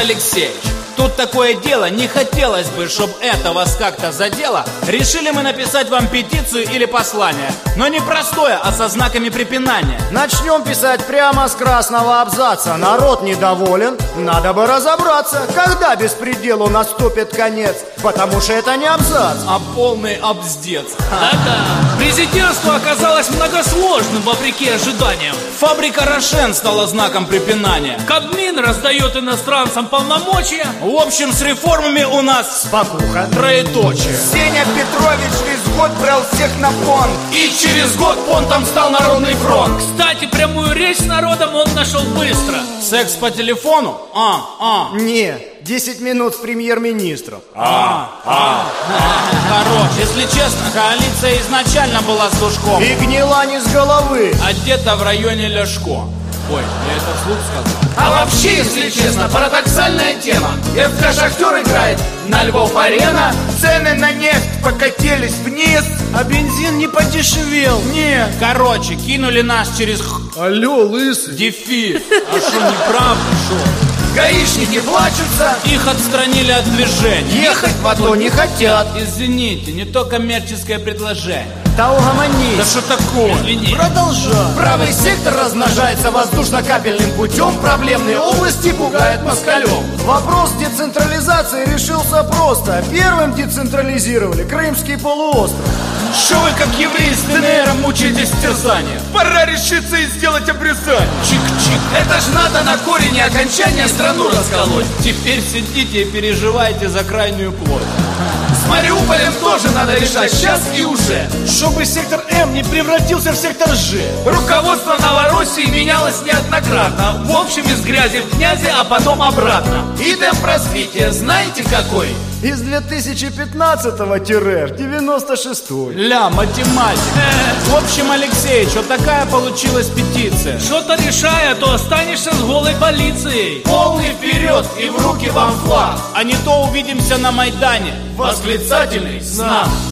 Алексеевич, тут такое дело, не хотелось бы, чтобы это вас как-то задело. Решили мы написать вам петицию или послание, но не простое, а со знаками препинания. Начнем писать прямо с красного абзаца. Народ недоволен, надо бы разобраться, когда беспределу наступит конец. Потому что это не абзац, а полный абздец. Да-да, президентство оказалось многосложным вопреки ожиданиям. Фабрика Рошен стала знаком препинания. Кабмин раздает иностранцам полномочия. В общем, с реформами у нас спокуха, троеточие. Сеня Петрович весь год брал всех на понт, и через год понтом стал Народный фронт. Кстати, прямую речь с народом он нашел быстро. Секс по телефону? Не, 10 минут с премьер-министром. Хорош, если честно, коалиция изначально была с душком. И гнила не с головы, а где-то в районе Ляшко. Ой, я это вслух сказал. А вообще, если честно, парадоксальная тема. ФК «Шахтер» играет на Львов-арена, цены на нефть покатились вниз, а бензин не подешевел. Нет. Короче, кинули нас через Алло, лысый. дефис. А что, неправда, шо? гаишники плачутся, их отстранили от движения. Ехать в АТО не хотят. Извините, не то коммерческое предложение. Да угомонись. Да что такое? Извини. Продолжай. Правый сектор размножается воздушно-капельным путем, проблемные области пугают москалем. Вопрос децентрализации решился просто. Первым децентрализировали Крымский полуостров. Что вы, как евреи с ДНР, мучаетесь в терзании? Пора решиться и сделать обрезание. Чик-чик. Это ж надо на корень окончания страну расколоть. Теперь сидите и переживайте за крайнюю плоть. С Мариуполем тоже надо решать сейчас и уже. Чтобы сектор М не превратился в сектор Ж. Руководство Новороссии менялось неоднократно. В общем, из грязи в князи, а потом обратно. И темп развития знаете какой? Из 2015-96. Ля, математика. В общем, Алексеевич, вот такая получилась петиция. Что-то решай, а то останешься с голой полицией. Полный вперед и в руки вам флаг. А не то увидимся на Майдане. Восклицательный знак.